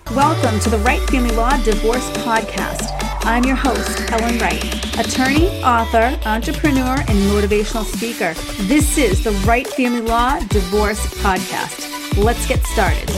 Welcome to the Wright Family Law Divorce Podcast. I'm your host, Ellen Wright, attorney, author, entrepreneur, and motivational speaker. This is the Wright Family Law Divorce Podcast. Let's get started.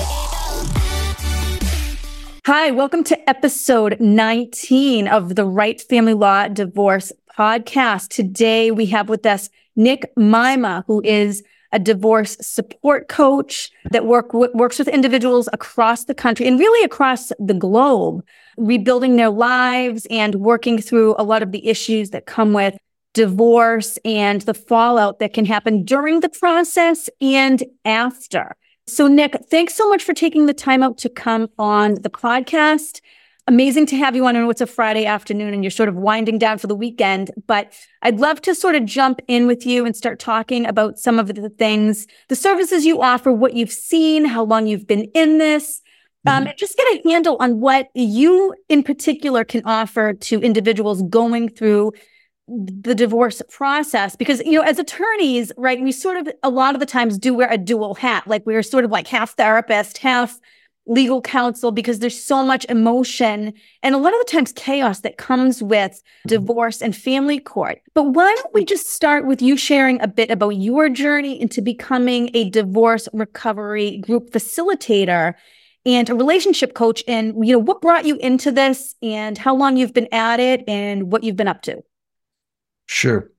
Hi, welcome to episode 19 of the Wright Family Law Divorce Podcast. Today we have with us Nick Mima, who is a divorce support coach that works with individuals across the country and really across the globe, rebuilding their lives and working through a lot of the issues that come with divorce and the fallout that can happen during the process and after. So Nick, thanks so much for taking the time out to come on the podcast. Amazing to have you on. I know it's a Friday afternoon and you're sort of winding down for the weekend, but I'd love to sort of jump in with you and start talking about some of the things, the services you offer, what you've seen, how long you've been in this, and just get a handle on what you in particular can offer to individuals going through the divorce process. Because, you know, as attorneys, right, we sort of a lot of the times do wear a dual hat, like we're sort of like half therapist, half legal counsel, because there's so much emotion and a lot of the times chaos that comes with divorce and family court. But why don't we just start with you sharing a bit about your journey into becoming a divorce recovery group facilitator and a relationship coach, and, you know, what brought you into this and how long you've been at it and what you've been up to? Sure.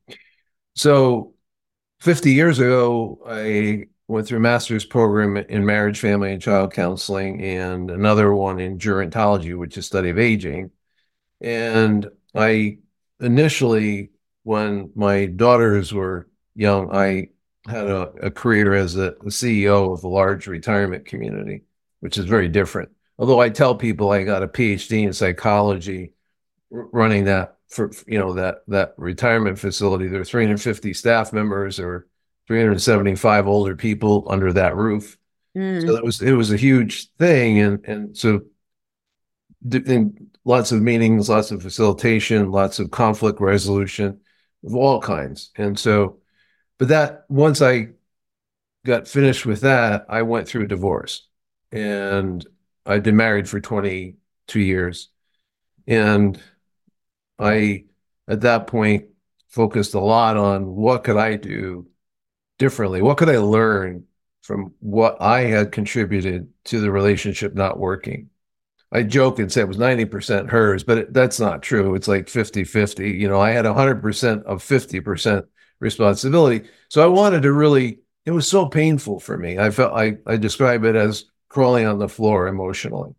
So 50 years ago, I went through a master's program in marriage, family, and child counseling, and another one in gerontology, which is study of aging. And I initially, when my daughters were young, I had a career as a CEO of a large retirement community, which is very different. Although I tell people I got a PhD in psychology running that for, you know, that retirement facility. There are 350 staff members or 375 older people under that roof. So it was a huge thing. And so lots of meetings, lots of facilitation, lots of conflict resolution of all kinds. And so, but that once I got finished with that, I went through a divorce, and I'd been married for 22 years. And I, at that point, focused a lot on what could I do differently? What could I learn from what I had contributed to the relationship not working? I joke and say it was 90% hers, but that's not true. It's like 50-50. You know, I had 100% of 50% responsibility. So I wanted to really, it was so painful for me. I felt, I describe it as crawling on the floor emotionally.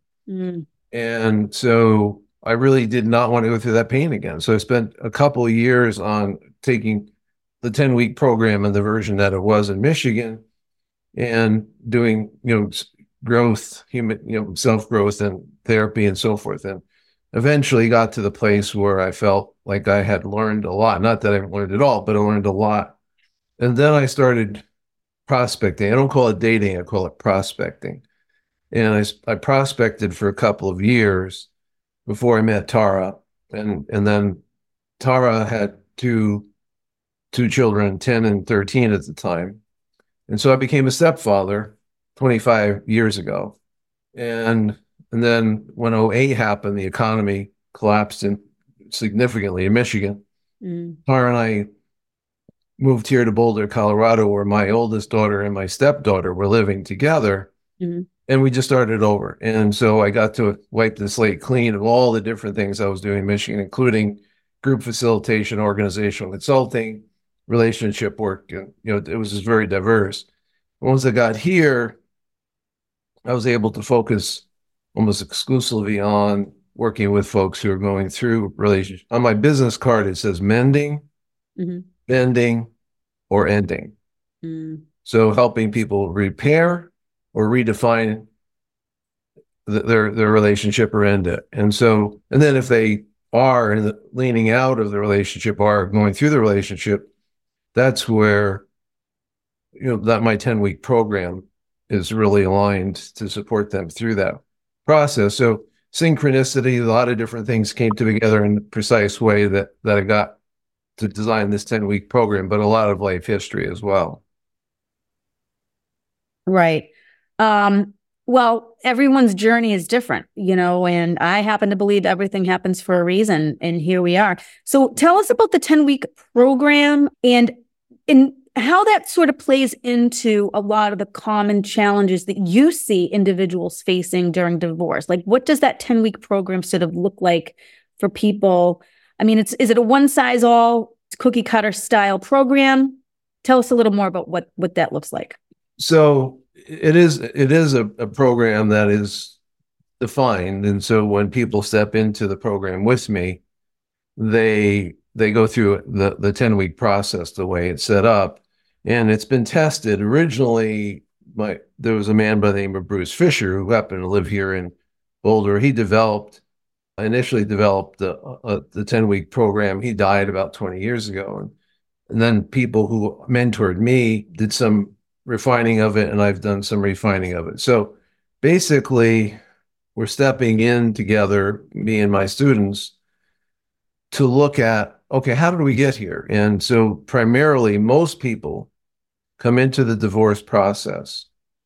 And so I really did not want to go through that pain again. So I spent a couple of years on taking the 10-week program and the version that it was in Michigan, and doing, you know, growth, human, you know, self-growth and therapy and so forth. And eventually got to the place where I felt like I had learned a lot. Not that I learned it all, but I learned a lot. And then I started prospecting. I don't call it dating, I call it prospecting. And I prospected for a couple of years before I met Tara. And then Tara had two children, 10 and 13 at the time. And so I became a stepfather 25 years ago. And then when '08 happened, the economy collapsed significantly in Michigan. Tara and I moved here to Boulder, Colorado, where my oldest daughter and my stepdaughter were living together. And we just started over. And so I got to wipe the slate clean of all the different things I was doing in Michigan, including group facilitation, organizational consulting, relationship work. And, you know, it was just very diverse. Once I got here, I was able to focus almost exclusively on working with folks who are going through relationships. On my business card, it says mending, bending, or ending. So helping people repair or redefine their relationship or end it. And so, and then if they are leaning out of the relationship or going through the relationship, that's where, you know, that my 10-week program is really aligned to support them through that process. So synchronicity, a lot of different things came together in a precise way that I got to design this 10-week program, but a lot of life history as well. Right. Well, everyone's journey is different, and I happen to believe everything happens for a reason. And here we are. So tell us about the 10-week program and how that sort of plays into a lot of the common challenges that you see individuals facing during divorce. Like, what does that 10-week program sort of look like for people? I mean, is it a one-size-all cookie cutter style program? Tell us a little more about what that looks like. So it is a program that is defined. And so when people step into the program with me, they go through the 10-week process the way it's set up. And it's been tested. Originally, there was a man by the name of Bruce Fisher who happened to live here in Boulder. He initially developed the 10-week program. He died about 20 years ago. And then people who mentored me did some refining of it, and I've done some refining of it. So basically, we're stepping in together, me and my students, to look at, okay, how did we get here? And so primarily, most people come into the divorce process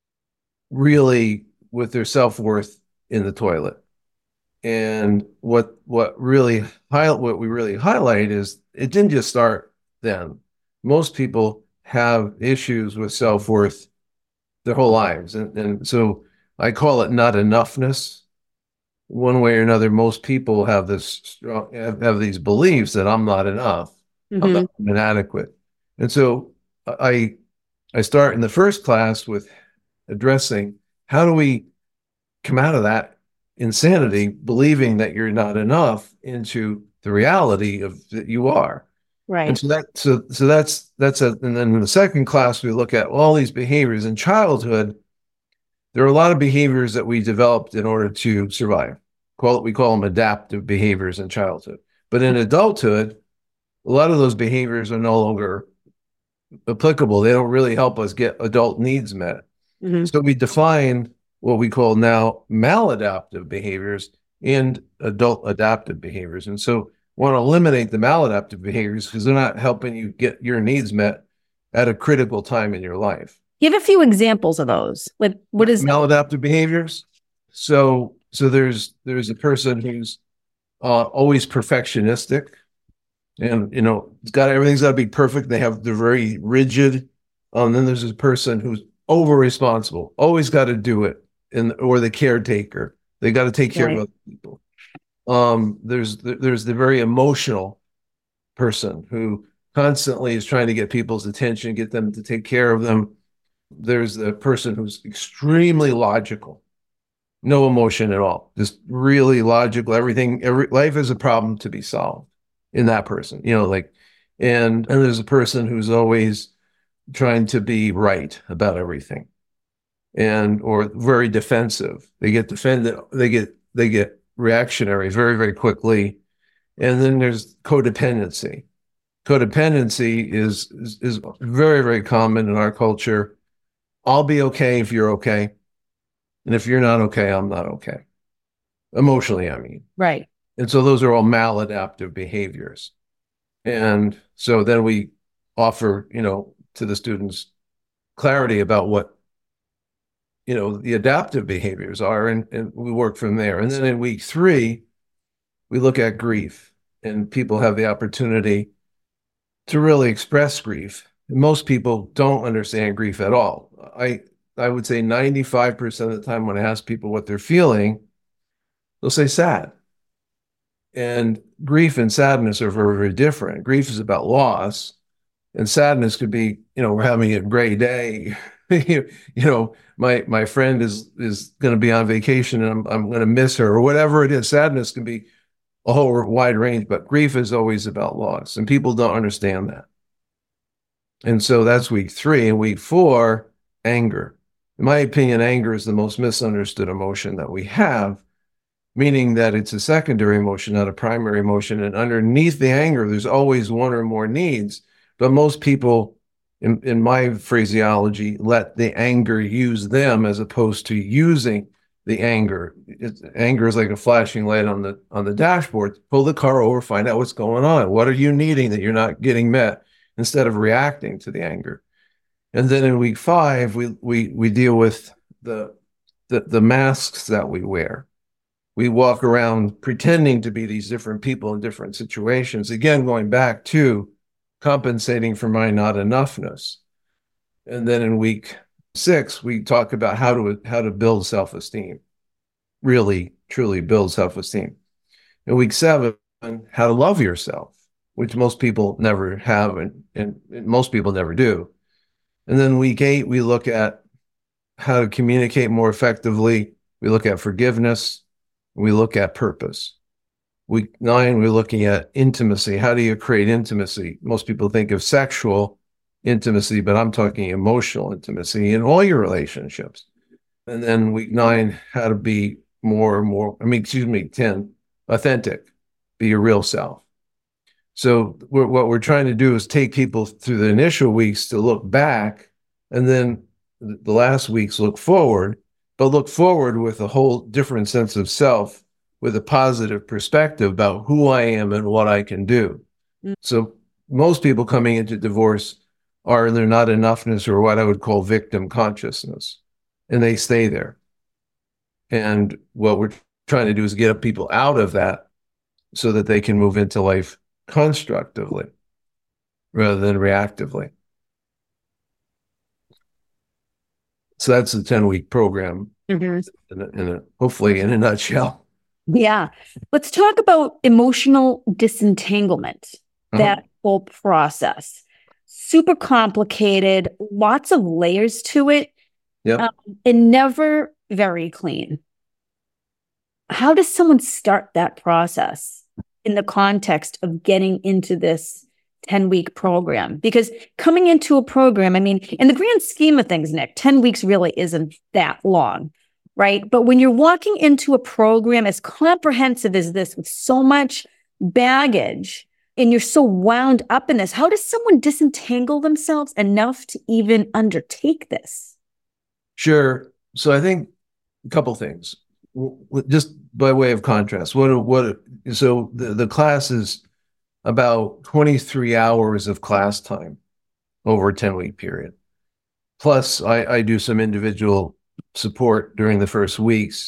really with their self-worth in the toilet. And what we really highlight is it didn't just start then. Most people have issues with self-worth their whole lives. And so I call it not enoughness. One way or another, most people have have these beliefs that I'm not enough, I'm not inadequate. And so I start in the first class with addressing how do we come out of that insanity, believing that you're not enough, into the reality of that you are. Right. And so that's and then in the second class, we look at all these behaviors in childhood. There are a lot of behaviors that we developed in order to survive. We call them adaptive behaviors in childhood. But in adulthood, a lot of those behaviors are no longer applicable. They don't really help us get adult needs met. So we define what we call now maladaptive behaviors and adult adaptive behaviors. And so want to eliminate the maladaptive behaviors because they're not helping you get your needs met at a critical time in your life. Give a few examples of those. Like, what is maladaptive behaviors? So there's a person who's always perfectionistic, and everything's got to be perfect. They're very rigid. Then there's a person who's over responsible, always got to do it, or the caretaker. They got to take care of other people. There's the very emotional person who constantly is trying to get people's attention, get them to take care of them. There's the person who's extremely logical, no emotion at all, just really logical. Life is a problem to be solved in that person, and there's a person who's always trying to be right about everything, or very defensive. They get defended. They get reactionary very, very quickly. And then there's codependency. Codependency is very, very common in our culture. I'll be okay if you're okay. And if you're not okay, I'm not okay. Emotionally, I mean. Right. And so those are all maladaptive behaviors. And so then we offer, to the students clarity about what, the adaptive behaviors are, and we work from there. And then in week 3, we look at grief, and people have the opportunity to really express grief. Most people don't understand grief at all. I would say 95% of the time when I ask people what they're feeling, they'll say sad. And grief and sadness are very, very different. Grief is about loss, and sadness could be, we're having a great day. My friend is going to be on vacation and I'm going to miss her, or whatever it is. Sadness can be a whole wide range, but grief is always about loss, and people don't understand that. And so that's week 3. And week 4, anger. In my opinion, anger is the most misunderstood emotion that we have, meaning that it's a secondary emotion, not a primary emotion. And underneath the anger, there's always one or more needs. But most people, in my phraseology, let the anger use them as opposed to using the anger. Anger is like a flashing light on the dashboard. Pull the car over, find out what's going on. What are you needing that you're not getting met, instead of reacting to the anger? And then in week 5, we deal with the the masks that we wear. We walk around pretending to be these different people in different situations. Again, going back to compensating for my not enoughness. And then in week 6, we talk about how to build self-esteem, really, truly build self-esteem. In week 7, how to love yourself, which most people never have and most people never do. And then week 8, we look at how to communicate more effectively. We look at forgiveness. We look at purpose. Week 9, we're looking at intimacy. How do you create intimacy? Most people think of sexual intimacy, but I'm talking emotional intimacy in all your relationships. And then week 9, how to be 10, authentic, be your real self. So what we're trying to do is take people through the initial weeks to look back, and then the last weeks look forward, but look forward with a whole different sense of self, with a positive perspective about who I am and what I can do. So most people coming into divorce are in their not enoughness, or what I would call victim consciousness, and they stay there. And what we're trying to do is get people out of that so that they can move into life constructively rather than reactively. So that's the 10-week program, hopefully in a nutshell. Yeah. Let's talk about emotional disentanglement, that whole process. Super complicated, lots of layers to it, and never very clean. How does someone start that process in the context of getting into this 10-week program? Because coming into a program, I mean, in the grand scheme of things, Nick, 10 weeks really isn't that long, right? But when you're walking into a program as comprehensive as this, with so much baggage, and you're so wound up in this, how does someone disentangle themselves enough to even undertake this? Sure. So I think a couple things, just by way of contrast. So the class is about 23 hours of class time over a 10-week period. Plus, I do some individual support during the first weeks.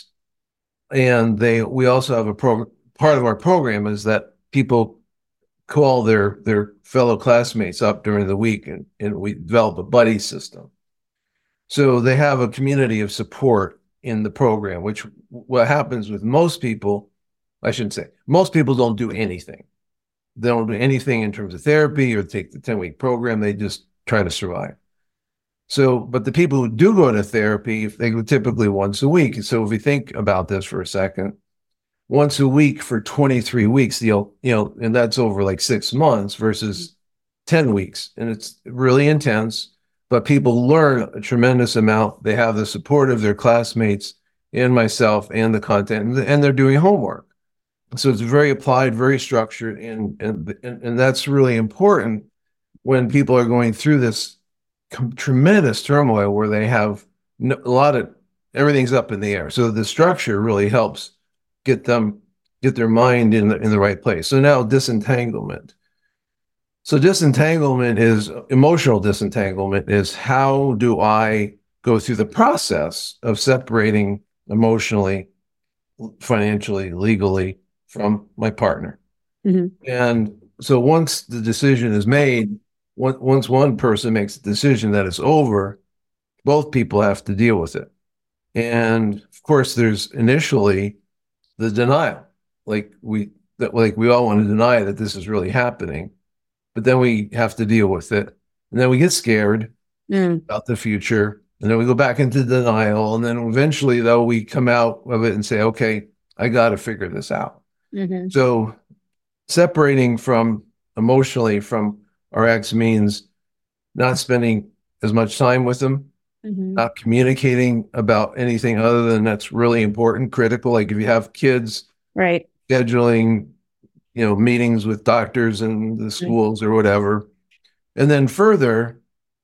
And we also have part of our program is that people call their fellow classmates up during the week, and we develop a buddy system. So they have a community of support in the program, which what happens with most people, I shouldn't say, most people don't do anything. They don't do anything in terms of therapy or take the 10-week program. They just try to survive. So, but the people who do go to therapy, they go typically once a week. So if we think about this for a second, once a week for 23 weeks, and that's over like 6 months versus 10 weeks. And it's really intense, but people learn a tremendous amount. They have the support of their classmates and myself and the content, and they're doing homework. So it's very applied, very structured, and that's really important when people are going through this tremendous turmoil where they have everything's up in the air. So the structure really helps get their mind in the right place. So now disentanglement. So disentanglement is emotional disentanglement is how do I go through the process of separating emotionally, financially, legally from my partner. And so once the decision is made, once one person makes a decision that it's over, both people have to deal with it. And of course, there's initially the denial, like we all want to deny that this is really happening, but then we have to deal with it, and then we get scared about the future, and then we go back into denial, and then eventually, though, we come out of it and say, "Okay, I got to figure this out." So, separating emotionally from our ex means not spending as much time with them. Not communicating about anything other than that's really important, critical. Like if you have kids, right? Scheduling, meetings with doctors and the schools or whatever. And then further,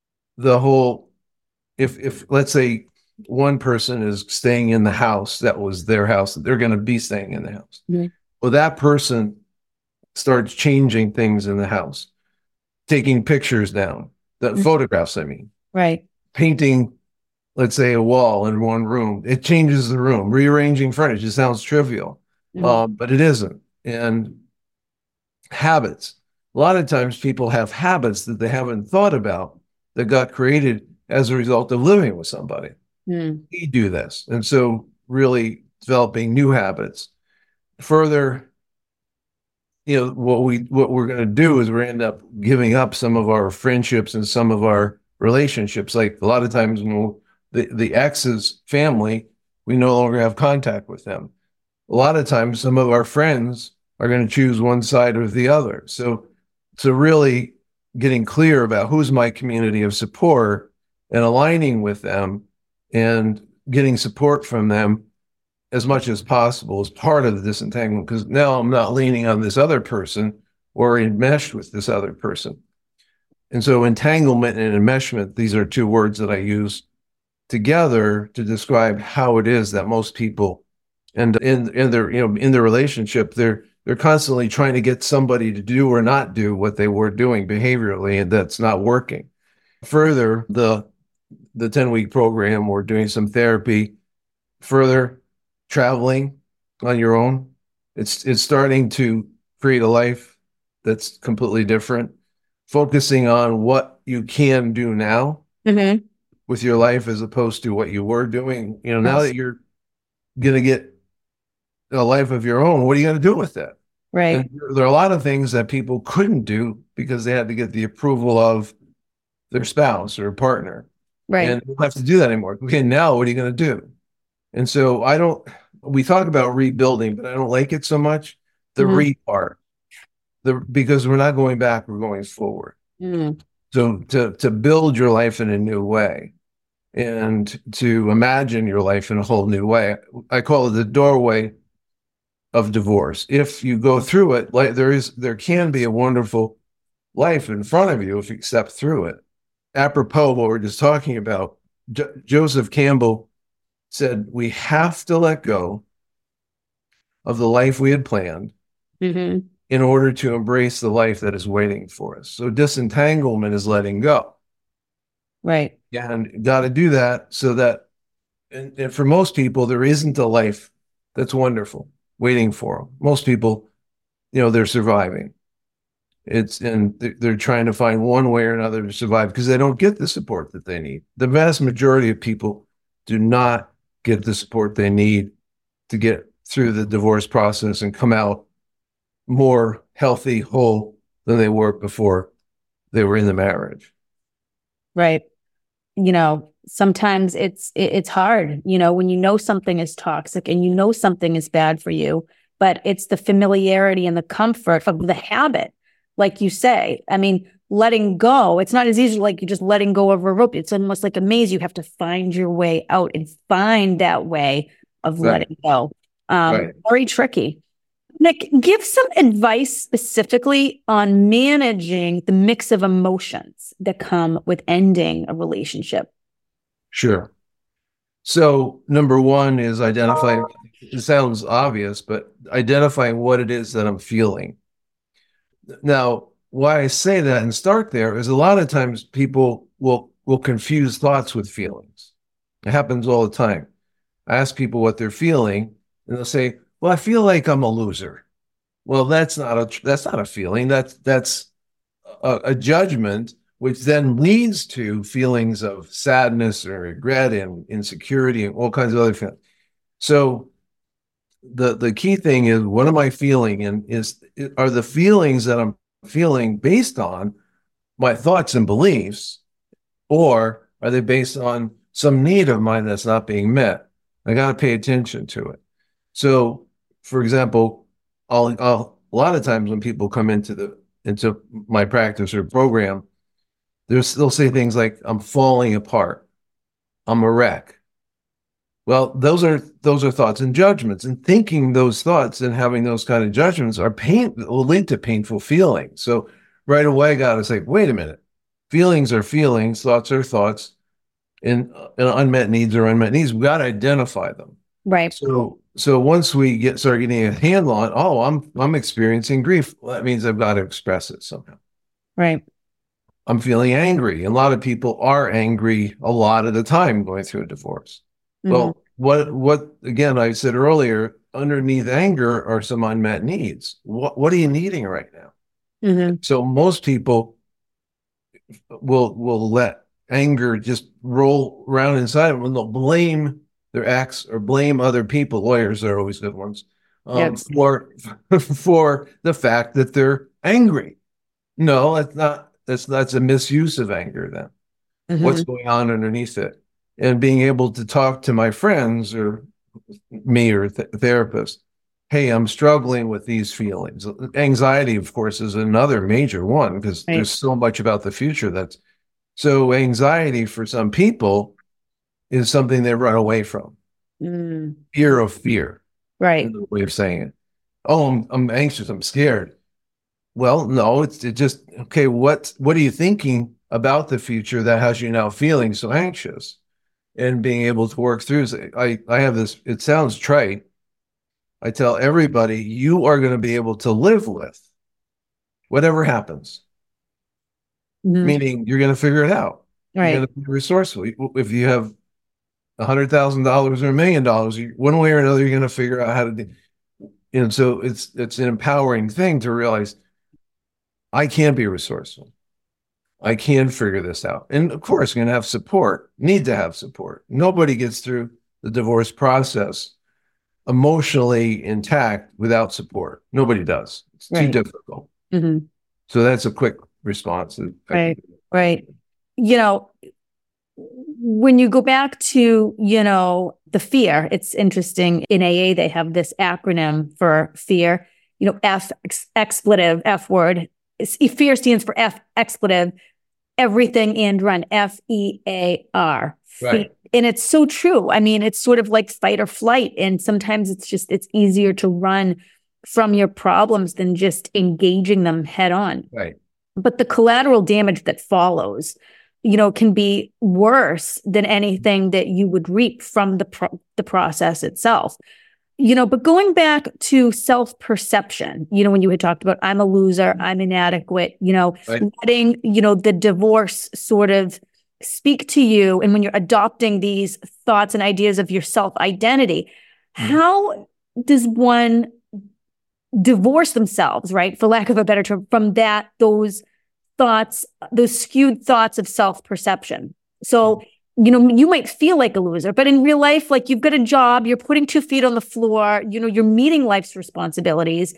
if let's say one person is staying in the house, that was their house, they're going to be staying in the house. Well, that person starts changing things in the house, taking pictures down, photographs, I mean. Right. Painting let's say, a wall in one room. It changes the room. Rearranging furniture, it sounds trivial, but it isn't. And habits. A lot of times people have habits that they haven't thought about that got created as a result of living with somebody. We do this. And so really developing new habits. Further, what we're going to do is we end up giving up some of our friendships and some of our relationships. Like a lot of times when the ex's family, we no longer have contact with them. A lot of times some of our friends are going to choose one side or the other. So really getting clear about who's my community of support and aligning with them and getting support from them as much as possible is part of the disentanglement, because now I'm not leaning on this other person or enmeshed with this other person. And so entanglement and enmeshment, these are two words that I use together to describe how it is that most people, and in their relationship, they're constantly trying to get somebody to do or not do what they were doing behaviorally, and that's not working. Further, the 10-week program, we're doing some therapy. Further, traveling on your own. It's starting to create a life that's completely different. Focusing on what you can do now with your life as opposed to what you were doing. Now that you're going to get a life of your own, what are you going to do with that? Right. And there are a lot of things that people couldn't do because they had to get the approval of their spouse or partner. Right. And you don't have to do that anymore. Okay, now what are you going to do? And so we talk about rebuilding, but I don't like it so much. The re part, because we're not going back, we're going forward. So to build your life in a new way and to imagine your life in a whole new way, I call it the doorway of divorce. If you go through it, like there can be a wonderful life in front of you if you step through it. Apropos what we're just talking about, Joseph Campbell said, we have to let go of the life we had planned in order to embrace the life that is waiting for us. So disentanglement is letting go. Right. And got to do that so that, and for most people, there isn't a life that's wonderful waiting for them. Most people, they're surviving. And they're trying to find one way or another to survive because they don't get the support that they need. The vast majority of people do not get the support they need to get through the divorce process and come out more healthy, whole than they were before they were in the marriage. Right. Sometimes it's hard, when something is toxic and something is bad for you, but it's the familiarity and the comfort of the habit. Like you say, I mean, letting go, it's not as easy like you just letting go of a rope. It's almost like a maze. You have to find your way out and find that way of letting go. Very tricky. Nick, give some advice specifically on managing the mix of emotions that come with ending a relationship. Sure. So number one is identifying, it sounds obvious, but identifying what it is that I'm feeling. Now, why I say that and start there is a lot of times people will confuse thoughts with feelings. It happens all the time. I ask people what they're feeling, and they'll say, "Well, I feel like I'm a loser." Well, that's not a feeling. That's a judgment, which then leads to feelings of sadness or regret and insecurity and all kinds of other feelings. So the key thing is, what am I feeling? And are the feelings that I'm feeling based on my thoughts and beliefs, or are they based on some need of mine that's not being met? I got to pay attention to it. So, for example, a lot of times when people come into my practice or program, they'll say things like, "I'm falling apart. I'm a wreck." Well, those are thoughts and judgments, and thinking those thoughts and having those kind of judgments will lead to painful feelings. So right away, I got to say, wait a minute, feelings are feelings, thoughts are thoughts, and unmet needs are unmet needs. We got to identify them. Right. So once we start getting a handle on, I'm experiencing grief, well, that means I've got to express it somehow. Right. I'm feeling angry. And a lot of people are angry a lot of the time going through a divorce. Mm-hmm. Well, again, I said earlier, underneath anger are some unmet needs. What are you needing right now? Mm-hmm. So most people will let anger just roll around inside them when they'll blame their ex or blame other people. Lawyers are always good ones, Yep. for the fact that they're angry. No, that's not. That's a misuse of anger. Then what's Mm-hmm. going on underneath it? And being able to talk to my friends or me or therapist. Hey, I'm struggling with these feelings. Anxiety, of course, is another major one because Right. there's so much about the future that's so anxiety for some people is something they run away from. Mm. Fear of fear, Right. another way of saying it. Oh, I'm anxious. I'm scared. Well, no, it's just okay. What are you thinking about the future that has you now feeling so anxious and being able to work through? I have this. It sounds trite. I tell everybody you are going to be able to live with whatever happens. Mm-hmm. Meaning you're going to figure it out. You're Right. going to be resourceful. If you have $100,000 or $1,000,000, one way or another, you're going to figure out how to do. And so it's an empowering thing to realize I can be resourceful. I can figure this out. And of course, you're going to have support, need to have support. Nobody gets through the divorce process emotionally intact without support. Nobody does. It's too Right. difficult. Mm-hmm. So that's a quick response. Right. Right. You know, when you go back to, the fear, it's interesting. In AA, they have this acronym for fear, expletive, F word. Fear stands for F expletive, everything and run, FEAR. Right. And it's so true. I mean, it's sort of like fight or flight. And sometimes it's easier to run from your problems than just engaging them head on. Right. But the collateral damage that follows, can be worse than anything that you would reap from the process itself. But going back to self-perception, when you had talked about I'm a loser, I'm inadequate, Right. letting, the divorce sort of speak to you. And when you're adopting these thoughts and ideas of your self-identity, how does one divorce themselves, right? For lack of a better term, from those thoughts, those skewed thoughts of self-perception. So, you might feel like a loser, but in real life, like you've got a job, you're putting 2 feet on the floor, you're meeting life's responsibilities.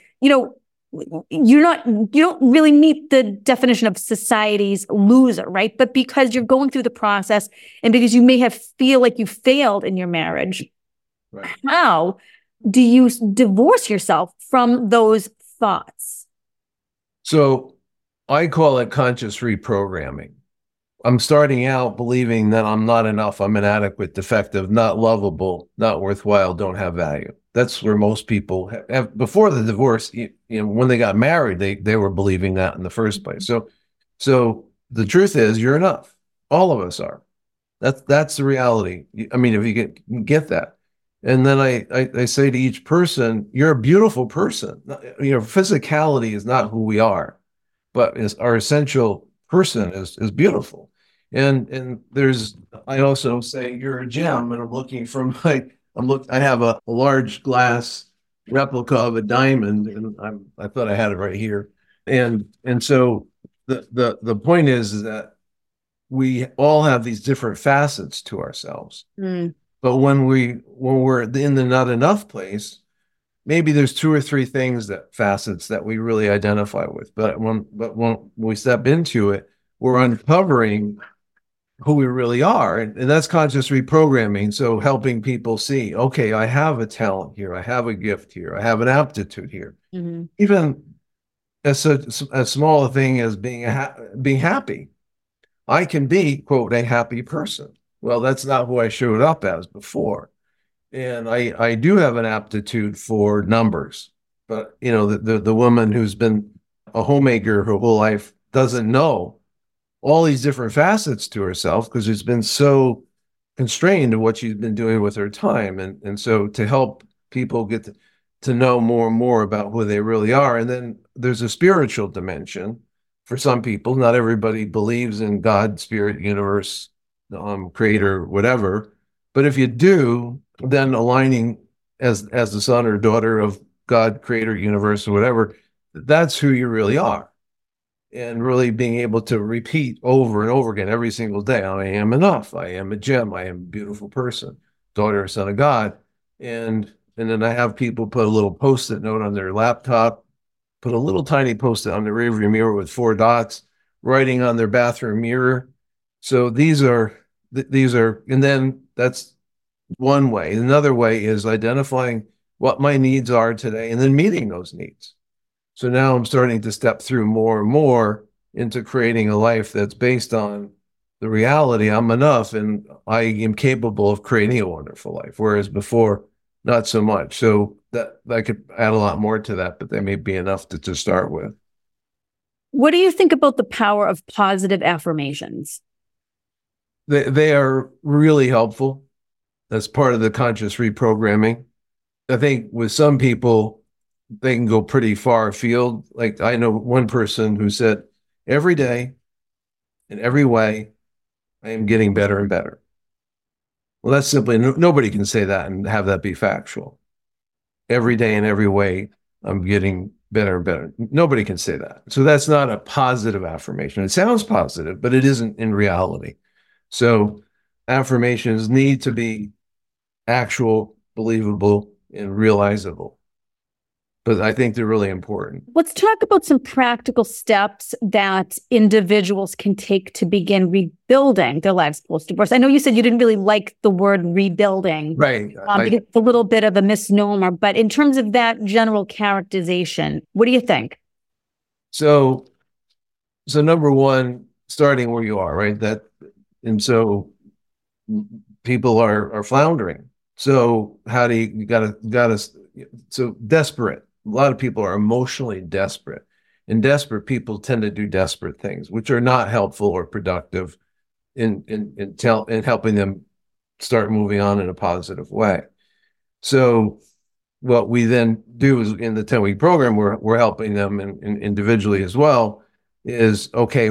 You don't really meet the definition of society's loser, right? But because you're going through the process and because you may have feel like you failed in your marriage, Right. How do you divorce yourself from those thoughts? So I call it conscious reprogramming. I'm starting out believing that I'm not enough, I'm inadequate, defective, not lovable, not worthwhile, don't have value. That's where most people have before the divorce, when they got married, they were believing that in the first place. So the truth is you're enough. All of us are. That's the reality. I mean, if you get that. And then I say to each person, you're a beautiful person. Physicality is not who we are, but is our essential person is beautiful. And I also say you're a gem, and I'm looking for I have a large glass replica of a diamond, and I thought I had it right here. And so the point is that we all have these different facets to ourselves. Mm. But when we're in the not enough place, maybe there's 2 or 3 facets that we really identify with. But when we step into it, we're uncovering who we really are. And that's conscious reprogramming. So helping people see, okay, I have a talent here. I have a gift here. I have an aptitude here. Mm-hmm. Even as small a thing as being happy. I can be, quote, a happy person. Well, that's not who I showed up as before. And I do have an aptitude for numbers, but the woman who's been a homemaker her whole life doesn't know all these different facets to herself because she's been so constrained to what she's been doing with her time. And so to help people get to know more and more about who they really are. And then there's a spiritual dimension for some people. Not everybody believes in God, spirit, universe, creator, whatever. But if you do, then aligning as the son or daughter of God, creator, universe, or whatever, that's who you really are. And really being able to repeat over and over again every single day, I am enough. I am a gem. I am a beautiful person, daughter or son of God. And then I have people put a little Post-it note on their laptop, put a little tiny Post-it on the rearview mirror with 4 dots, writing on their bathroom mirror. So these are, and then that's one way. Another way is identifying what my needs are today and then meeting those needs. So now I'm starting to step through more and more into creating a life that's based on the reality I'm enough and I am capable of creating a wonderful life. Whereas before, not so much. So that I could add a lot more to that, but that may be enough to start with. What do you think about the power of positive affirmations? They are really helpful. That's part of the conscious reprogramming. I think with some people, they can go pretty far afield. Like I know one person who said, every day, in every way, I am getting better and better. Well, that's simply, nobody can say that and have that be factual. Every day in every way, I'm getting better and better. Nobody can say that. So that's not a positive affirmation. It sounds positive, but it isn't in reality. So affirmations need to be actual, believable, and realizable. But I think they're really important. Let's talk about some practical steps that individuals can take to begin rebuilding their lives post-divorce. I know you said you didn't really like the word rebuilding. Right. Because it's a little bit of a misnomer. But in terms of that general characterization, what do you think? So number one, starting where you are, right? And so people are floundering. So how do you gotta, so desperate. A lot of people are emotionally desperate, and desperate people tend to do desperate things, which are not helpful or productive in helping them start moving on in a positive way. So what we then do is in the 10-week program, we're helping them individually as well, is, okay,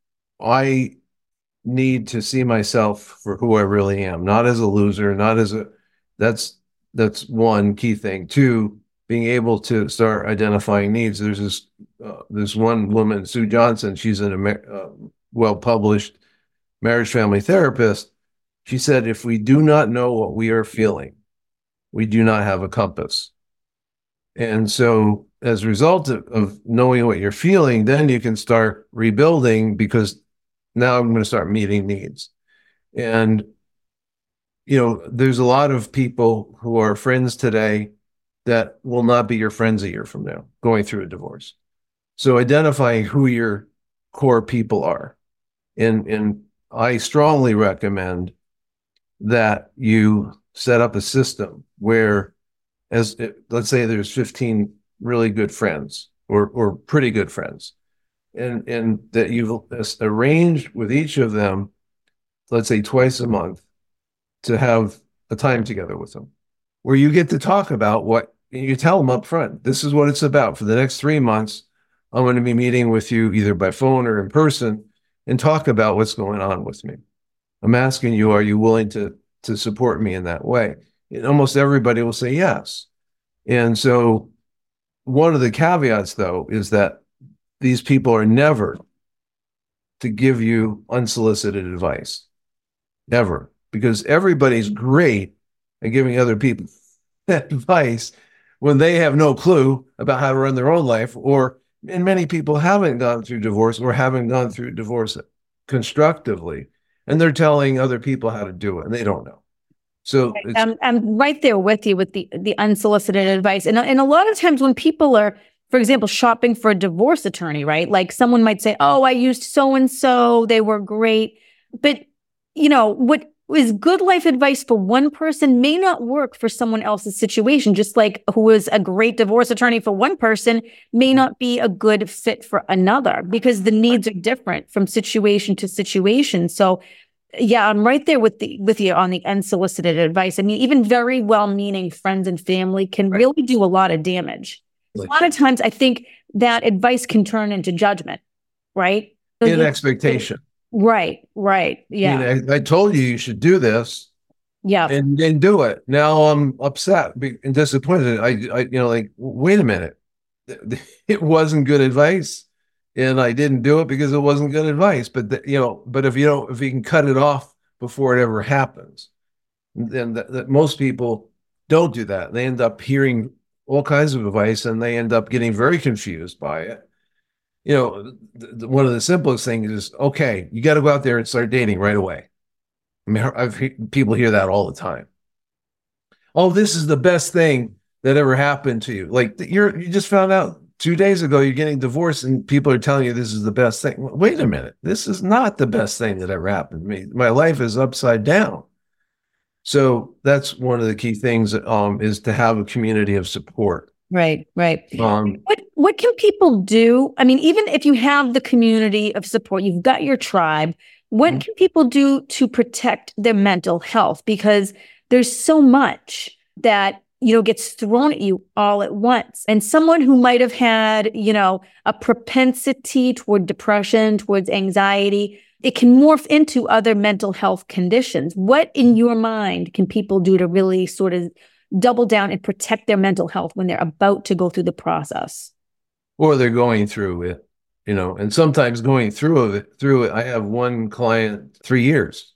I need to see myself for who I really am, not as a loser, that's one key thing. 2, being able to start identifying needs. There's this one woman, Sue Johnson, she's a well-published marriage family therapist. She said, if we do not know what we are feeling, we do not have a compass. And so as a result of knowing what you're feeling, then you can start rebuilding, because now I'm going to start meeting needs. And, there's a lot of people who are friends today that will not be your friends a year from now, going through a divorce. So identifying who your core people are. And I strongly recommend that you set up a system where, let's say there's 15 really good friends or pretty good friends, and that you've arranged with each of them, let's say twice a month, to have a time together with them, where you get to talk about what you tell them up front. This is what it's about. For the next 3 months, I'm going to be meeting with you either by phone or in person and talk about what's going on with me. I'm asking you, are you willing to support me in that way? And almost everybody will say yes. And so one of the caveats, though, is that these people are never to give you unsolicited advice. Never. Because everybody's great at giving other people advice when they have no clue about how to run their own life, and many people haven't gone through divorce or haven't gone through divorce constructively, and they're telling other people how to do it, and they don't know. So I'm right there with you with the unsolicited advice. And a lot of times when people are, for example, shopping for a divorce attorney, right? Like someone might say, oh, I used so-and-so, they were great. But, what is good life advice for one person may not work for someone else's situation, just like who is a great divorce attorney for one person may not be a good fit for another, because the needs are different from situation to situation. So yeah, I'm right there with you on the unsolicited advice. I mean, even very well-meaning friends and family can really do a lot of damage. A lot of times I think that advice can turn into judgment. right? In expectation. Right. Yeah. I told you should do this. Yeah. And didn't do it. Now I'm upset and disappointed. Like, wait a minute. It wasn't good advice. And I didn't do it because it wasn't good advice. But but if you can cut it off before it ever happens, then that most people don't do that. They end up hearing all kinds of advice and they end up getting very confused by it. One of the simplest things is, okay, you got to go out there and start dating right away. I mean, people hear that all the time. Oh, this is the best thing that ever happened to you. Like you just found out 2 days ago you're getting divorced and people are telling you this is the best thing. Wait a minute. This is not the best thing that ever happened to me. My life is upside down. So that's one of the key things, is to have a community of support. Right. What can people do? I mean, even if you have the community of support, you've got your tribe, what can people do to protect their mental health? Because there's so much that, gets thrown at you all at once. And someone who might have had, a propensity toward depression, towards anxiety, it can morph into other mental health conditions. What, in your mind, can people do to really sort of double down and protect their mental health when they're about to go through the process? Or they're going through it, and sometimes going through it. I have one client, 3 years.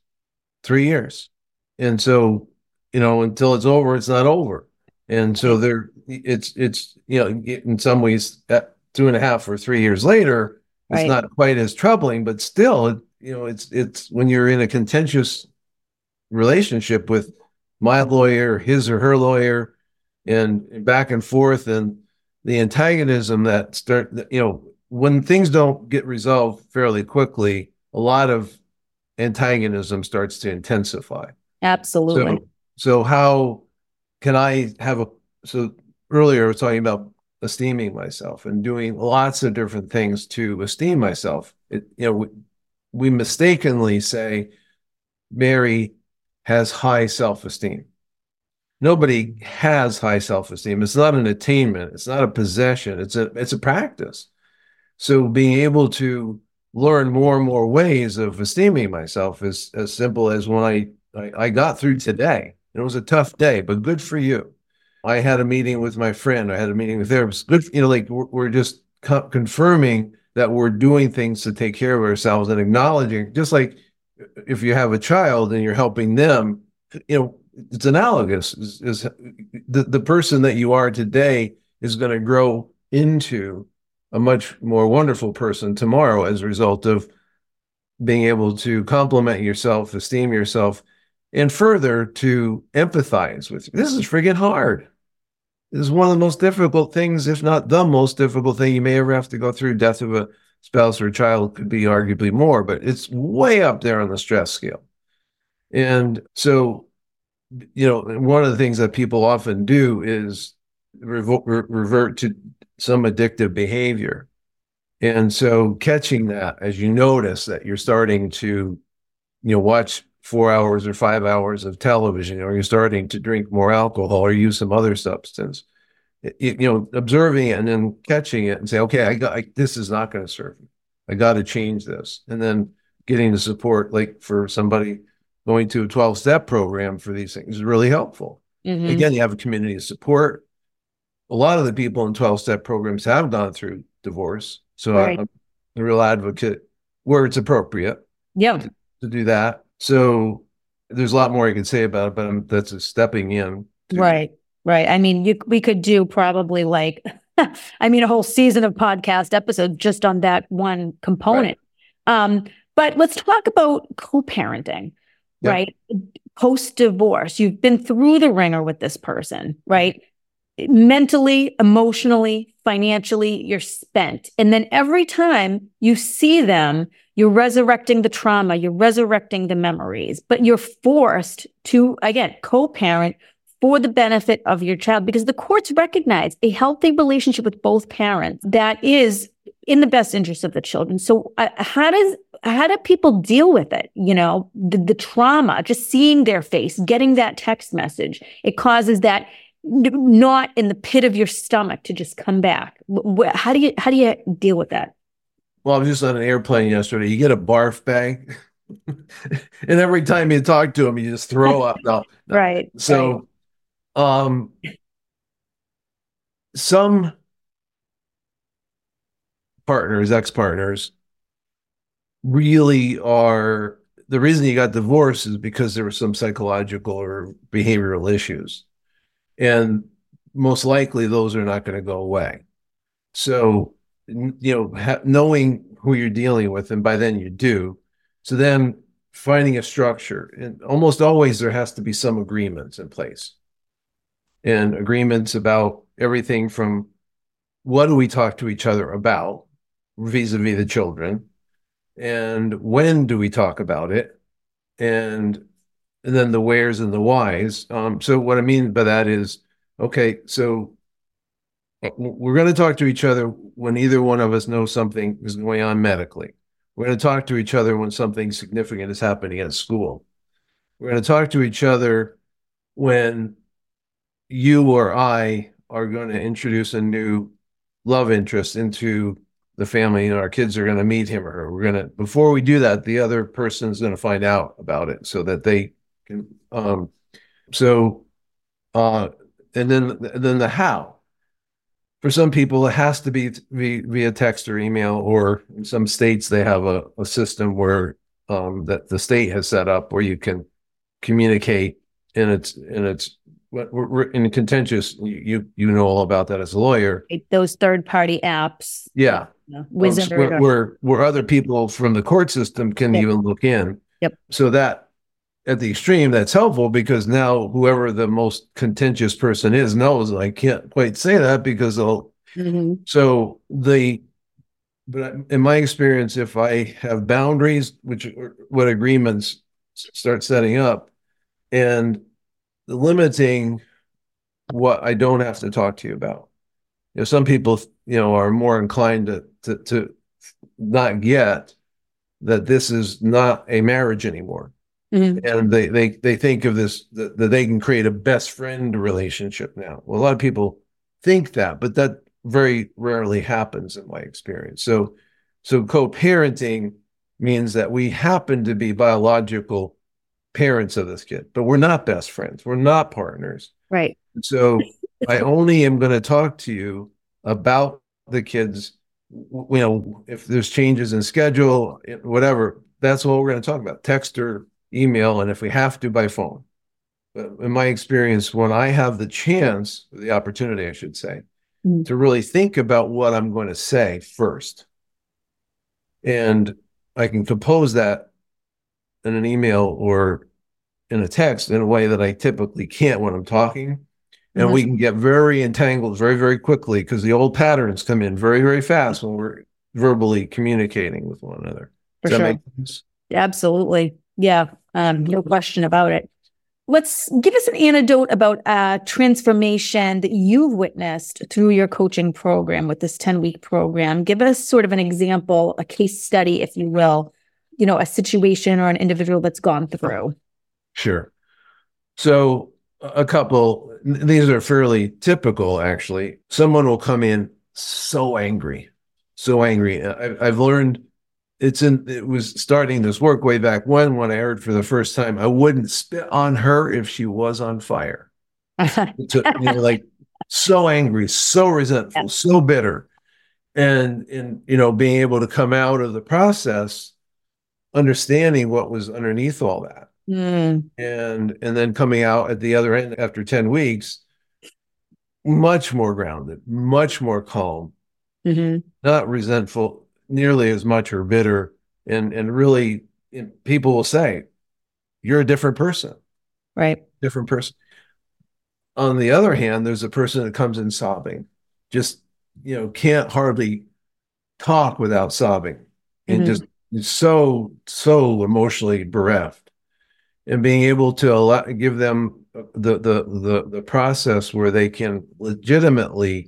And so, until it's over, it's not over. And so it's in some ways at 2.5 or 3 years later, it's not quite as troubling, but still, it's when you're in a contentious relationship with my lawyer, his or her lawyer, and back and forth, and the antagonism that when things don't get resolved fairly quickly, a lot of antagonism starts to intensify. Absolutely. So how can I so earlier I was talking about esteeming myself and doing lots of different things to esteem myself. We mistakenly say Mary has high self-esteem. Nobody has high self-esteem. It's not an attainment. It's not a possession. It's a practice. So being able to learn more and more ways of esteeming myself is as simple as when I got through today. It was a tough day, but good for you. I had a meeting with my friend. I had a meeting with therapists. Good, like we're just confirming that we're doing things to take care of ourselves and acknowledging, just like if you have a child and you're helping them, it's analogous. Is the person that you are today is going to grow into a much more wonderful person tomorrow as a result of being able to compliment yourself, esteem yourself, and further to empathize with you. This is friggin' hard. This is one of the most difficult things, if not the most difficult thing you may ever have to go through. Death of a spouse or a child could be arguably more, but it's way up there on the stress scale. And so, one of the things that people often do is revert to some addictive behavior. And so catching that as you notice that you're starting to, watch 4 hours or 5 hours of television, or you're starting to drink more alcohol or use some other substance, observing it and then catching it and say, okay, this is not going to serve me. I got to change this. And then getting the support, like for somebody going to a 12-step program for these things is really helpful. Mm-hmm. Again, you have a community of support. A lot of the people in 12-step programs have gone through divorce. So I'm a real advocate where it's appropriate to do that. So there's a lot more I can say about it, but that's a stepping in. Right. I mean, we could do probably a whole season of podcast episodes just on that one component. Right. But let's talk about co-parenting, right? Post-divorce, you've been through the ringer with this person, right? Mentally, emotionally, financially, you're spent. And then every time you see them, you're resurrecting the trauma, you're resurrecting the memories, but you're forced to, again, co-parent for the benefit of your child, because the courts recognize a healthy relationship with both parents that is in the best interest of the children. So how do people deal with it? The trauma, just seeing their face, getting that text message, it causes that knot in the pit of your stomach to just come back. How do you deal with that? Well, I was just on an airplane yesterday. You get a barf bag, and every time you talk to them, you just throw up. No, no. Right. So, some partners, ex-partners, really are the reason you got divorced is because there were some psychological or behavioral issues, and most likely those are not going to go away. So, knowing who you're dealing with, and by then you do. So then finding a structure, and almost always there has to be some agreements in place, and agreements about everything from what do we talk to each other about vis-a-vis the children, and when do we talk about it, and then the wheres and the whys. So what I mean by that is, okay, so we're going to talk to each other when either one of us knows something is going on medically. We're going to talk to each other when something significant is happening at school. We're going to talk to each other when you or I are going to introduce a new love interest into the family, and our kids are going to meet him or her. We're going to, before we do that, the other person is going to find out about it so that they can, and then the how. For some people, it has to be via text or email, or in some states, they have a system where that the state has set up where you can communicate in its in contentious. You know all about that as a lawyer. Those third-party apps. Yeah. Where other people from the court system can even look in. Yep. So that at the extreme, that's helpful because now whoever the most contentious person is knows I can't quite say that because they'll. So but in my experience, if I have boundaries, what agreements start setting up, and limiting what I don't have to talk to you about. Some people, are more inclined to not get that this is not a marriage anymore. And they think of this, that they can create a best friend relationship now. Well, a lot of people think that, but that very rarely happens in my experience. So co-parenting means that we happen to be biological parents of this kid, but we're not best friends. We're not partners. Right. So I only am going to talk to you about the kids, if there's changes in schedule, whatever, that's what we're going to talk about. Text or email, and if we have to, by phone. But in my experience, when I have the chance, the opportunity, I should say, to really think about what I'm going to say first, and I can compose that in an email or in a text in a way that I typically can't when I'm talking. And we can get very entangled very, very quickly because the old patterns come in very, very fast when we're verbally communicating with one another. Does that make sense? Absolutely. Yeah. No question about it. Let's give us an anecdote about a transformation that you've witnessed through your coaching program with this 10-week program. Give us sort of an example, a case study, if you will, a situation or an individual that's gone through. Sure. So a couple, these are fairly typical, actually. Someone will come in so angry. I've learned it was starting this work way back when I heard for the first time, I wouldn't spit on her if she was on fire. Like so angry, so resentful, so bitter. And being able to come out of the process, understanding what was underneath all that. And then coming out at the other end after 10 weeks, much more grounded, much more calm, not resentful nearly as much or bitter. And really, people will say, you're a different person. Right. Different person. On the other hand, there's a person that comes in sobbing, just, can't hardly talk without sobbing, and just so emotionally bereft. And being able to give them the process where they can legitimately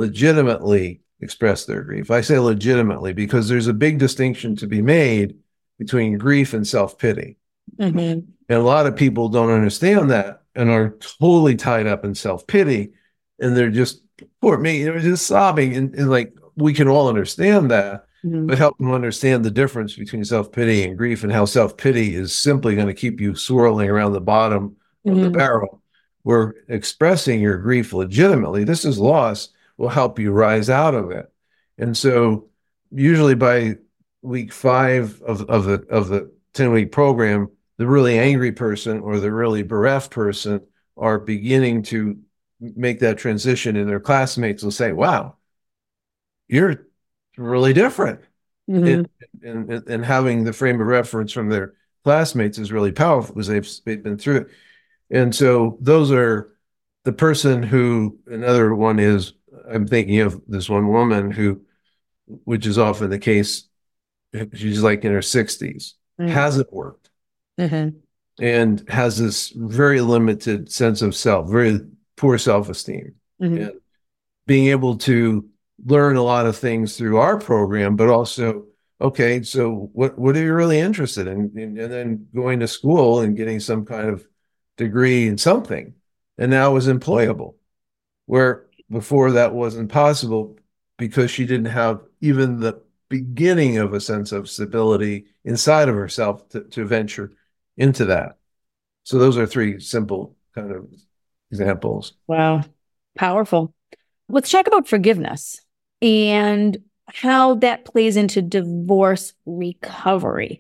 express their grief. I say legitimately because there's a big distinction to be made between grief and self-pity. And a lot of people don't understand that and are totally tied up in self-pity, and they're just, poor me, they're just sobbing and like, we can all understand that, Mhm. but help them understand the difference between self-pity and grief, and how self-pity is simply going to keep you swirling around the bottom of the Mhm. barrel. Where expressing your grief legitimately, this is loss, will help you rise out of it. And so usually by week 5 of the 10-week program, the really angry person or the really bereft person are beginning to make that transition, and their classmates will say, wow, you're really different. Mhm. And having the frame of reference from their classmates is really powerful because they've been through it. And so those are the person who, another one is, I'm thinking of this one woman who, which is often the case, she's like in her 60s, Mhm. hasn't worked, Mhm. and has this very limited sense of self, very poor self-esteem. Mhm. And being able to learn a lot of things through our program, but also, okay, so what are you really interested in? And then going to school and getting some kind of degree in something, and now is employable, where before that wasn't possible because she didn't have even the beginning of a sense of stability inside of herself to venture into that. So those are 3 simple kind of examples. Wow. Powerful. Let's talk about forgiveness and how that plays into divorce recovery.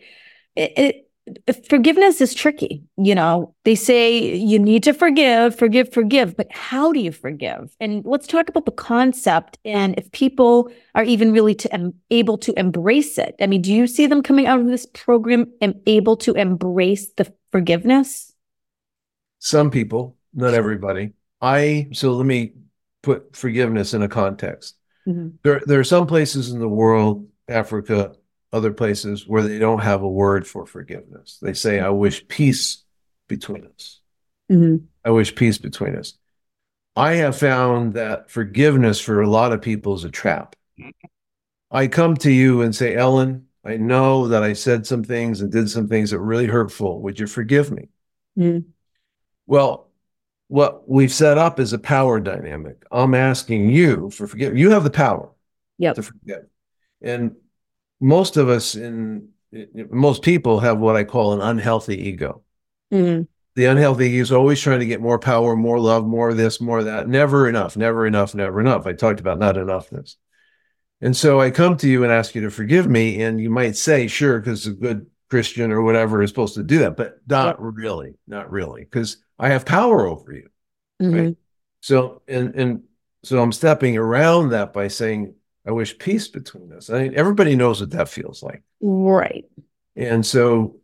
Forgiveness is tricky. They say you need to forgive, but how do you forgive? And let's talk about the concept and if people are even really able to embrace it. I mean, do you see them coming out of this program and able to embrace the forgiveness? Some people, not everybody. So let me put forgiveness in a context. Mhm. There are some places in the world, Africa, other places, where they don't have a word for forgiveness. They say, I wish peace between us. Mhm. I wish peace between us. I have found that forgiveness for a lot of people is a trap. I come to you and say, Ellen, I know that I said some things and did some things that were really hurtful. Would you forgive me? Mhm. Well, what we've set up is a power dynamic. I'm asking you for forgiveness. You have the power to Yep. forgive. And most of us most people have what I call an unhealthy ego. Mhm. The unhealthy ego is always trying to get more power, more love, more of this, more of that. Never enough, never enough, never enough. I talked about not enoughness. And so I come to you and ask you to forgive me. And you might say, sure, because a good Christian or whatever is supposed to do that, but Yep. not really, because I have power over you. Right. Mhm. So, and so I'm stepping around that by saying, I wish peace between us. I mean, everybody knows what that feels like. Right. And so,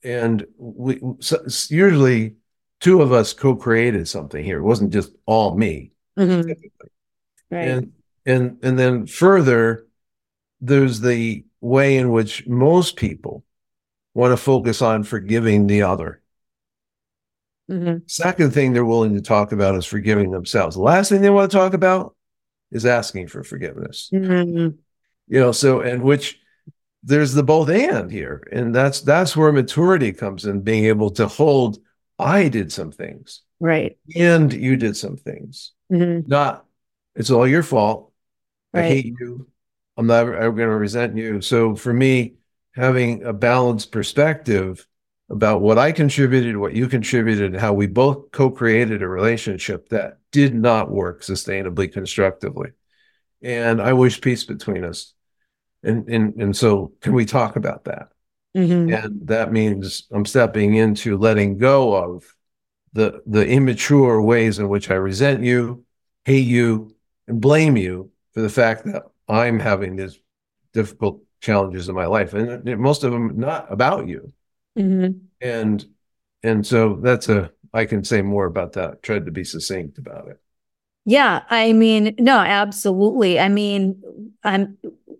usually 2 of us co-created something here. It wasn't just all me, Mhm. typically. Right. And then further, there's the way in which most people want to focus on forgiving the other. Mhm. Second thing they're willing to talk about is forgiving themselves. The last thing they want to talk about is asking for forgiveness. Mhm. So, and which there's the both and here. And that's where maturity comes in, being able to hold, I did some things Right. and you did some things. Mhm. Not, it's all your fault. I Right. hate you. I'm never going to resent you. So for me, having a balanced perspective about what I contributed, what you contributed, and how we both co-created a relationship that did not work sustainably, constructively. And I wish peace between us. And so can we talk about that? Mhm. And that means I'm stepping into letting go of the immature ways in which I resent you, hate you, and blame you for the fact that I'm having these difficult challenges in my life. And most of them not about you. Mhm. And so I can say more about that. Tried to be succinct about it. Yeah, I mean, no, absolutely. I mean, I'm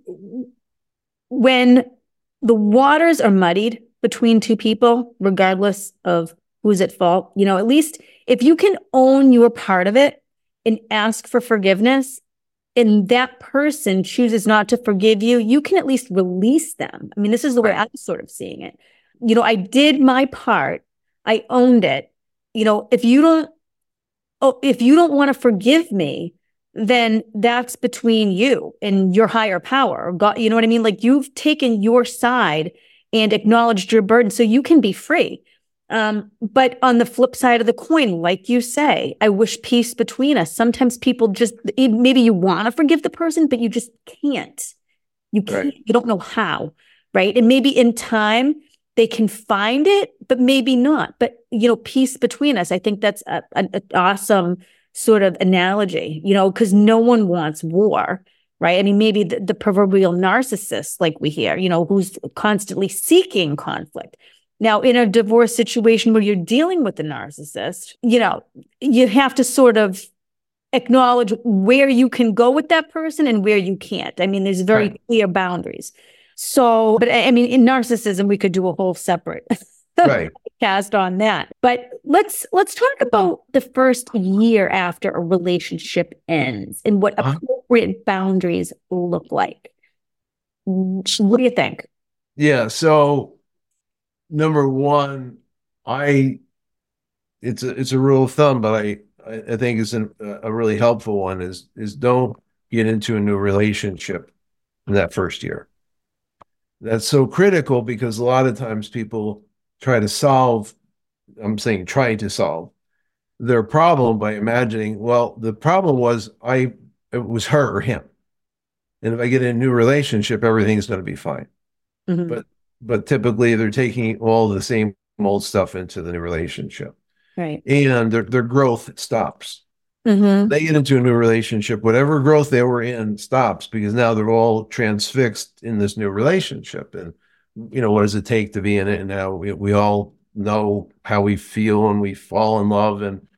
when the waters are muddied between 2 people, regardless of who's at fault, at least if you can own your part of it and ask for forgiveness, and that person chooses not to forgive you, you can at least release them. I mean, this is the way Right. I'm sort of seeing it. I did my part. I owned it. If you don't want to forgive me, then that's between you and your higher power or God. You know what I mean? Like, you've taken your side and acknowledged your burden so you can be free. But on the flip side of the coin, like you say, I wish peace between us. Sometimes people just, maybe you want to forgive the person, but you just can't. You can't, Right. you don't know how, right? And maybe in time they can find it, but maybe not. But, peace between us. I think that's an awesome sort of analogy, because no one wants war, right? I mean, maybe the proverbial narcissist, like we hear, who's constantly seeking conflict. Now, in a divorce situation where you're dealing with the narcissist, you have to sort of acknowledge where you can go with that person and where you can't. I mean, there's very clear boundaries. So, but I mean, in narcissism, we could do a whole separate cast on that. But let's talk about the first year after a relationship ends and what appropriate boundaries look like. What do you think? Yeah. So number one, it's a rule of thumb, but I think it's a really helpful one is don't get into a new relationship in that first year. That's so critical because a lot of times people try to solve their problem by imagining, well, the problem was it was her or him. And if I get in a new relationship, everything's going to be fine. Mm-hmm. But typically they're taking all the same old stuff into the new relationship. Right. And their growth stops. Mm-hmm. They get into a new relationship, whatever growth they were in stops because now they're all transfixed in this new relationship. And, what does it take to be in it? And now we all know how we feel when we fall in love. And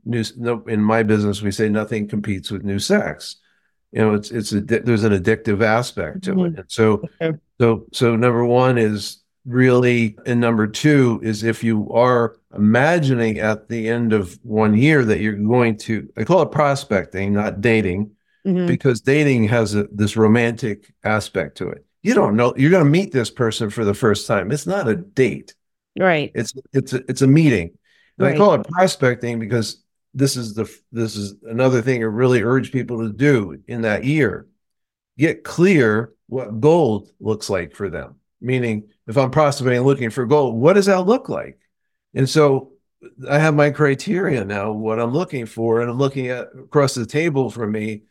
in my business, we say nothing competes with new sex. There's an addictive aspect to it. And so number one is really, and number two is if you are imagining at the end of 1 year that you're going to, I call it prospecting, not dating, because dating has this romantic aspect to it. You don't know, you're going to meet this person for the first time. It's not a date. Right. It's a meeting. And I call it prospecting because this is another thing I really urge people to do in that year. Get clear what gold looks like for them. Meaning, if I'm prospecting looking for gold, what does that look like? And so I have my criteria now, what I'm looking for, and I'm looking at across the table from me,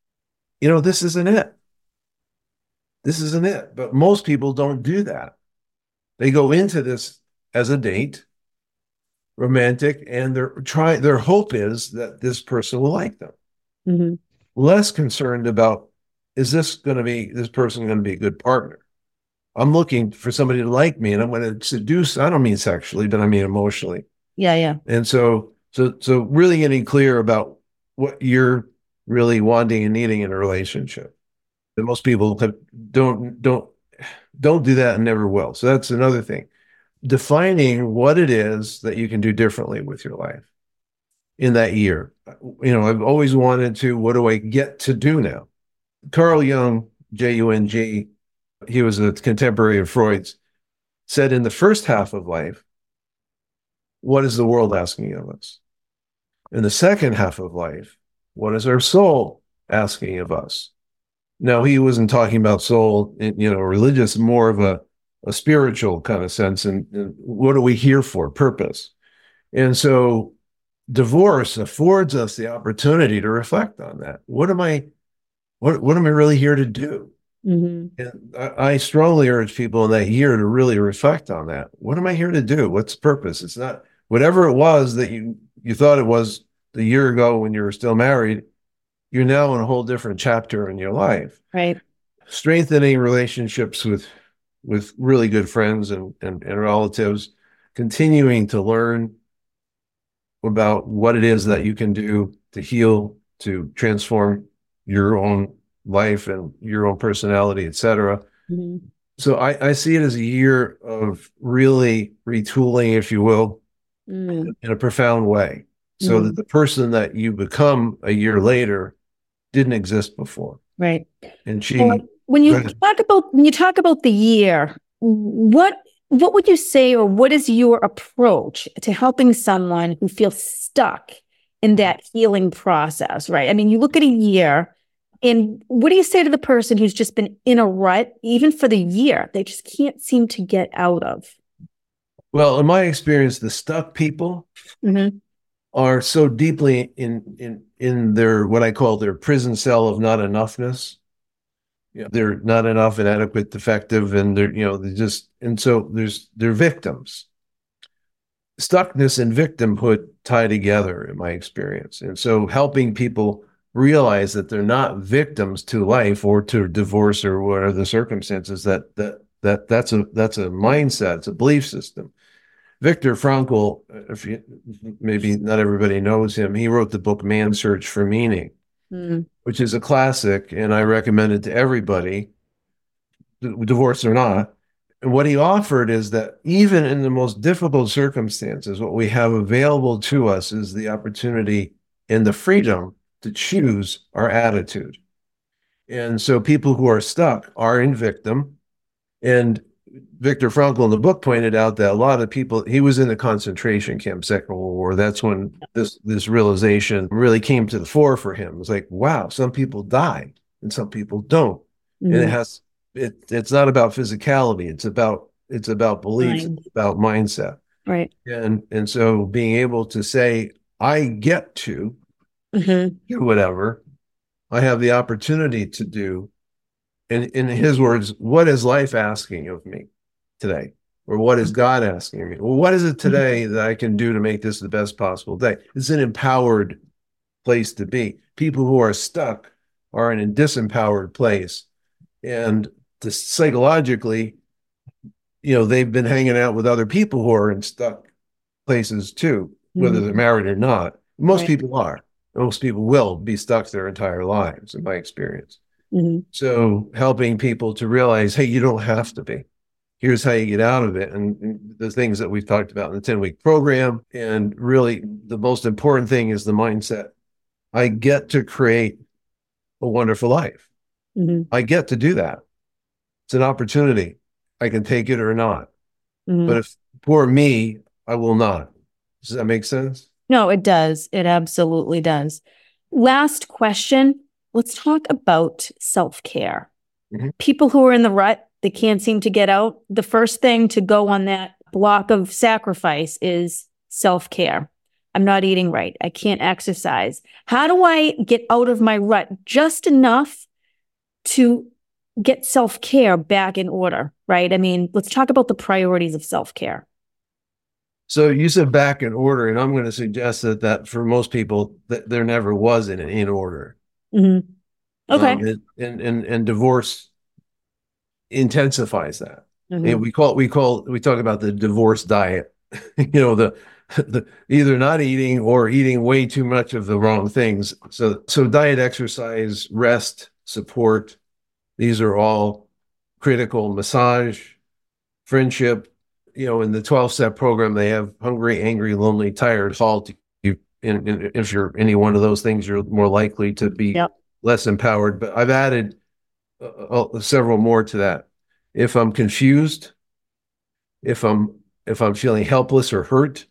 this isn't it. This isn't it. But most people don't do that. They go into this as a date, romantic, and their hope is that this person will like them. Mm-hmm. Less concerned about, is this person going to be a good partner? I'm looking for somebody to like me, and I'm going to seduce. I don't mean sexually, but I mean emotionally. Yeah. And so really getting clear about what you're really wanting and needing in a relationship. And most people don't do that and never will. So that's another thing. Defining what it is that you can do differently with your life in that year. I've always wanted to. What do I get to do now? Carl Jung, Jung. He was a contemporary of Freud's, said in the first half of life, what is the world asking of us? In the second half of life, what is our soul asking of us? Now, he wasn't talking about soul, religious, more of a spiritual kind of sense. And what are we here for? Purpose. And so divorce affords us the opportunity to reflect on that. What am I really here to do? Mm-hmm. And I strongly urge people in that year to really reflect on that. What am I here to do? What's the purpose? It's not whatever it was that you thought it was a year ago when you were still married. You're now in a whole different chapter in your life. Right. Strengthening relationships with really good friends and relatives, continuing to learn about what it is that you can do to heal, to transform your own life and your own personality, etc. Mm-hmm. So I see it as a year of really retooling, if you will, in a profound way, so that the person that you become a year later didn't exist before. Right. And when you talk about the year, what would you say, or what is your approach to helping someone who feels stuck in that healing process, right? I mean, you look at a year, and what do you say to the person who's just been in a rut, even for the year, they just can't seem to get out of? Well, in my experience, the stuck people are so deeply in their, what I call their prison cell of not enoughness. They're not enough, inadequate, defective, and they're victims. Stuckness and victimhood tie together in my experience. And so helping people realize that they're not victims to life or to divorce or whatever the circumstances, that's a mindset, it's a belief system. Viktor Frankl, maybe not everybody knows him, he wrote the book Man's Search for Meaning, which is a classic, and I recommend it to everybody, divorce or not. And what he offered is that even in the most difficult circumstances, what we have available to us is the opportunity and the freedom to choose our attitude. And so people who are stuck are in victim. And Viktor Frankl in the book pointed out that a lot of people, he was in the concentration camp, Second World War. That's when this realization really came to the fore for him. It was like, wow, some people die and some people don't. And it's not about physicality. It's about belief, it's about mindset. Right. And so being able to say, I get to do whatever I have the opportunity to do. And in his words, what is life asking of me today? Or what is God asking of me? Well, what is it today that I can do to make this the best possible day? It's an empowered place to be. People who are stuck are in a disempowered place. And psychologically, they've been hanging out with other people who are in stuck places too, whether they're married or not. Most people are. Most people will be stuck their entire lives, in my experience. So helping people to realize, hey, you don't have to be. Here's how you get out of it. And the things that we've talked about in the 10-week program. And really, the most important thing is the mindset. I get to create a wonderful life. I get to do that. It's an opportunity. I can take it or not. But if for me, I will not. Does that make sense? No, it does. It absolutely does. Last question. Let's talk about self-care. People who are in the rut, they can't seem to get out. The first thing to go on that block of sacrifice is self-care. I'm not eating right. I can't exercise. How do I get out of my rut just enough to get self-care back in order, right? I mean, let's talk about the priorities of self-care. So you said back in order, and I'm going to suggest that for most people, that there never was an in order. Okay. And divorce intensifies that. And we talk about the divorce diet. The either not eating or eating way too much of the wrong things. So diet, exercise, rest, support, these are all critical. Massage, friendship. In the 12-step program, they have hungry, angry, lonely, tired, halt. If you're any one of those things, you're more likely to be less empowered. But I've added several more to that. If I'm confused, if I'm feeling helpless or hurt,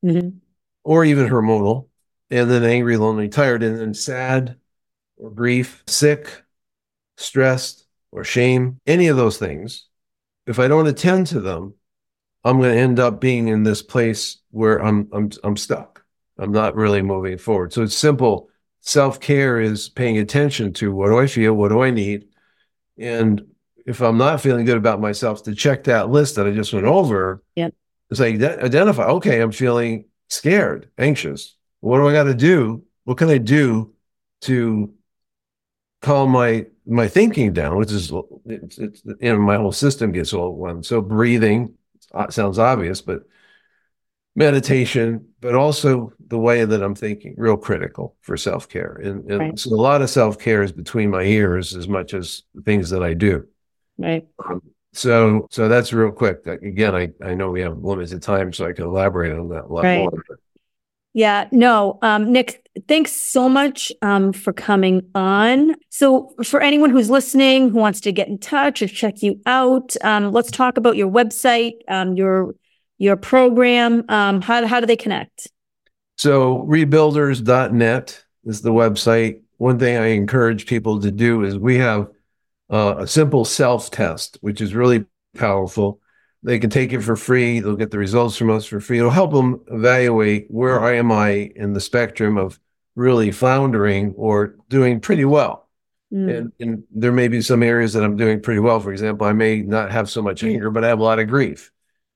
or even hormonal, and then angry, lonely, tired, and then sad or grief, sick, stressed, or shame, any of those things, if I don't attend to them, I'm going to end up being in this place where I'm stuck. I'm not really moving forward. So it's simple. Self-care is paying attention to what do I feel, what do I need, and if I'm not feeling good about myself, to check that list that I just went over. It's like identify. Okay, I'm feeling scared, anxious. What do I got to do? What can I do to calm my thinking down? Which is my whole system gets all one. So breathing. Sounds obvious, but meditation, but also the way that I'm thinking, real critical for self-care. And so a lot of self-care is between my ears as much as the things that I do. Right. So that's real quick. Again, I know we have limited time, so I can elaborate on that a lot more. Yeah, no, Nick, thanks so much for coming on. So for anyone who's listening, who wants to get in touch or check you out, let's talk about your website, your program. How do they connect? So rebuilders.net is the website. One thing I encourage people to do is we have a simple self-test, which is really powerful. They can take it for free. They'll get the results from us for free. It'll help them evaluate where am I in the spectrum of really floundering or doing pretty well. And there may be some areas that I'm doing pretty well. For example, I may not have so much anger, but I have a lot of grief.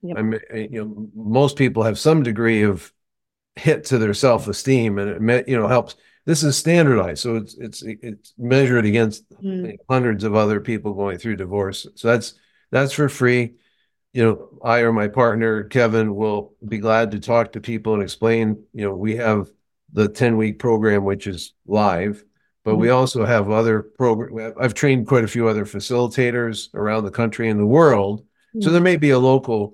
Most people have some degree of hit to their self-esteem, and it helps. This is standardized, so it's measured against hundreds of other people going through divorce. So that's for free. I or my partner Kevin will be glad to talk to people and explain. We have the 10-week program, which is live, but we also have other programs. I've trained quite a few other facilitators around the country and the world, so there may be a local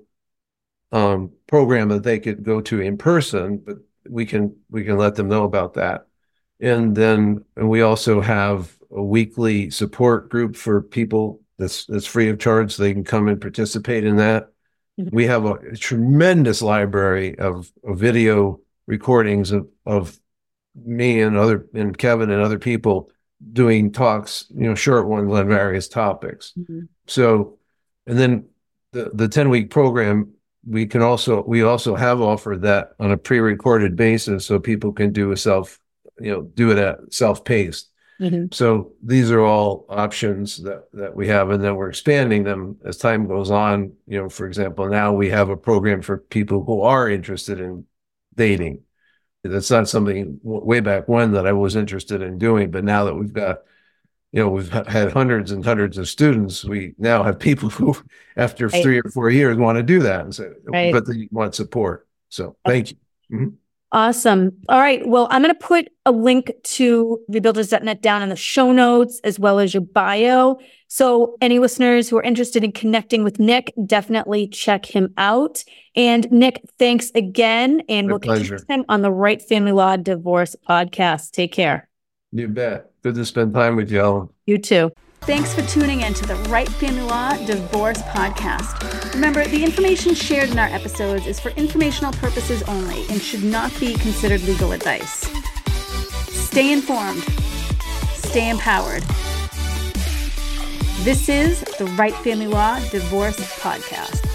program that they could go to in person, but we can let them know about that. And then we also have a weekly support group for people that's free of charge, so they can come and participate in that. We have a tremendous library of video recordings of me and Kevin and other people doing talks, short ones on various topics. So, and then the 10-week program, we also have offered that on a pre-recorded basis, so people can do do it at self-paced. So these are all options that we have, and then we're expanding them as time goes on. For example, now we have a program for people who are interested in dating. That's not something way back when that I was interested in doing, but now that we've got, we've had hundreds and hundreds of students, we now have people who, after 3 or 4 years, want to do that, and so, but they want support. So thank you. Awesome. All right. Well, I'm going to put a link to rebuilders.net down in the show notes, as well as your bio. So any listeners who are interested in connecting with Nick, definitely check him out. And Nick, thanks again. And we'll catch you on the Right Family Law Divorce podcast. Take care. You bet. Good to spend time with you, Ellen. You too. Thanks for tuning in to the Right Family Law Divorce podcast. Remember, the information shared in our episodes is for informational purposes only and should not be considered legal advice. Stay informed. Stay empowered. This is the Right Family Law Divorce podcast.